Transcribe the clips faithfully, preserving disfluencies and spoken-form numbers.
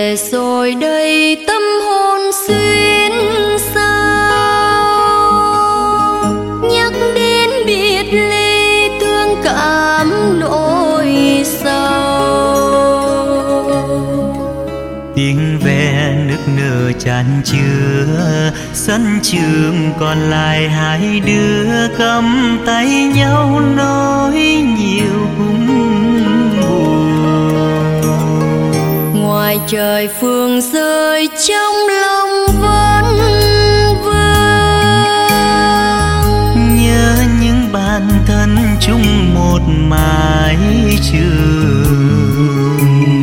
về rồi đây tâm hồn xuyên sao, nhắc đến biệt ly thương cảm nỗi sầu. Tiếng ve nức nở tràn chứa, sân trường còn lại hai đứa cầm tay nhau nói nhiều cũng buồn. Ngoài trời phương rơi trong lòng vẫn vương, nhớ những bạn thân chung một mái trường.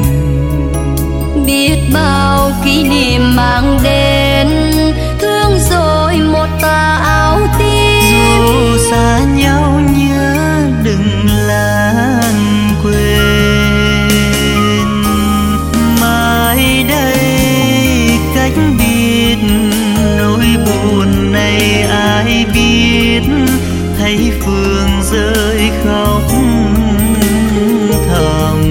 Biết bao kỷ niệm mang đến, thương rồi một tà áo tím. Dù xa nhau nhớ đừng lãng quên, mai đây cách biệt nỗi buồn này ai biết. Thấy Phương rơi khóc thầm,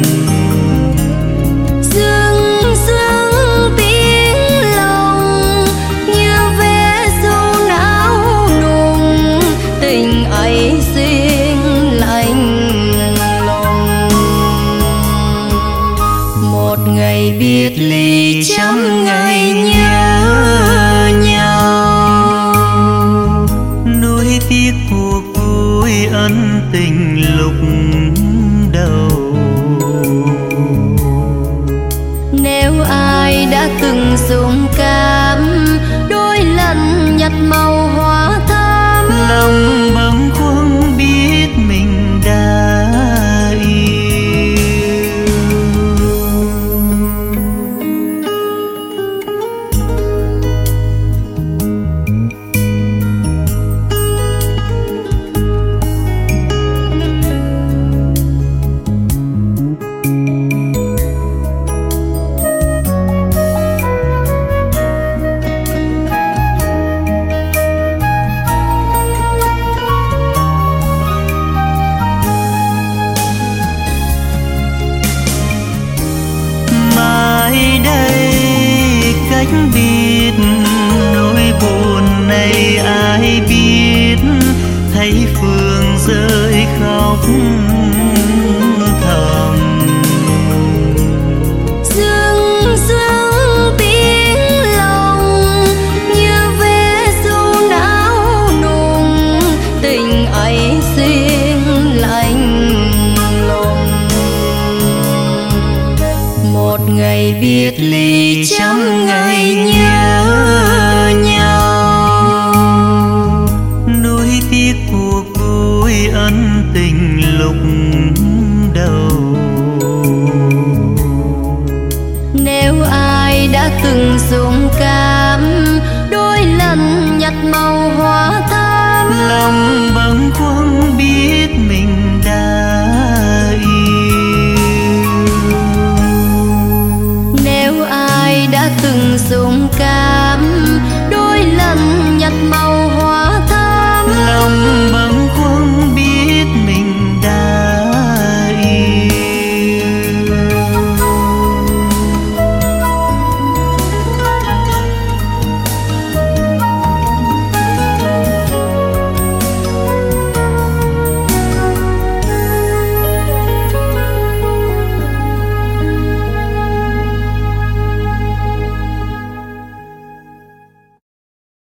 ngày biệt ly trăm ngày nhớ nhau. Nuối tiếc cuộc vui ân tình lúc đầu. Nếu ai đã từng dũng cảm đôi lần nhặt màu hoa thắm, lòng bâng khuâng biết mình đã biết. Nỗi buồn này ai biết. Thấy Phương rơi khóc thầm, dưng dưng tiếng lòng như vé du não nùng. Tình ấy riêng lạnh lùng, một ngày biệt ly